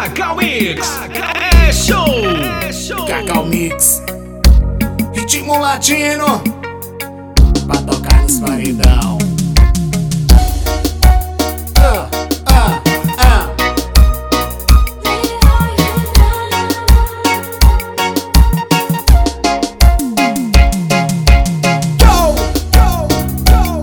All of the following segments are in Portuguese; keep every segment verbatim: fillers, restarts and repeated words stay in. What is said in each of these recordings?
Cacau Mix é show, é show. Cacau Mix, ritmo latino pra tocar nos paredão. Ah, ah, ah. Go, go, go,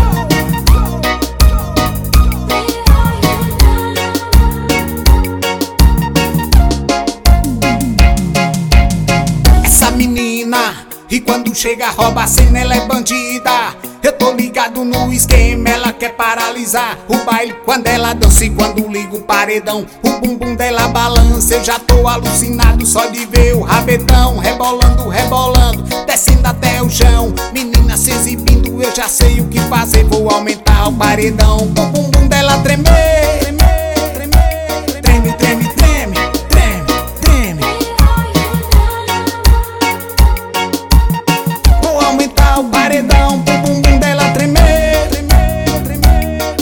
essa menina, e quando chega rouba a cena, ela é bandida. Eu tô ligado no esquema, ela quer paralisar o baile quando ela dança. E quando liga o paredão, o bumbum dela balança. Eu já tô alucinado só de ver o rabetão rebolando, rebolando, descendo até o chão. Menina se exibindo, eu já sei o que fazer. Vou aumentar o paredão, o bumbum dela tremer, tremer, treme, treme, treme, treme, treme. Vou aumentar o paredão, o bumbum dela tremer, tremer, tremer,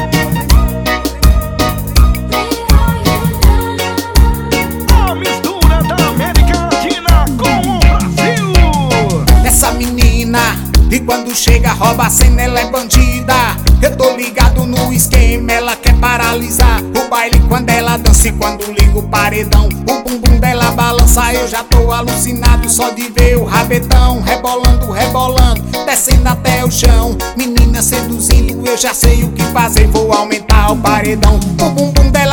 tremer. A mistura da América Latina com o Brasil. Essa menina, e quando chega rouba a cena, ela é bandida. Eu tô ligado no esquema, ela quer paralisar o baile quando ela dança. E quando liga o paredão, o bumbum dela balança. Eu já tô alucinado só de ver o rabetão rebolando, rebolando, descendo até o chão. Menina seduzindo, eu já sei o que fazer. Vou aumentar o paredão, o bumbum dela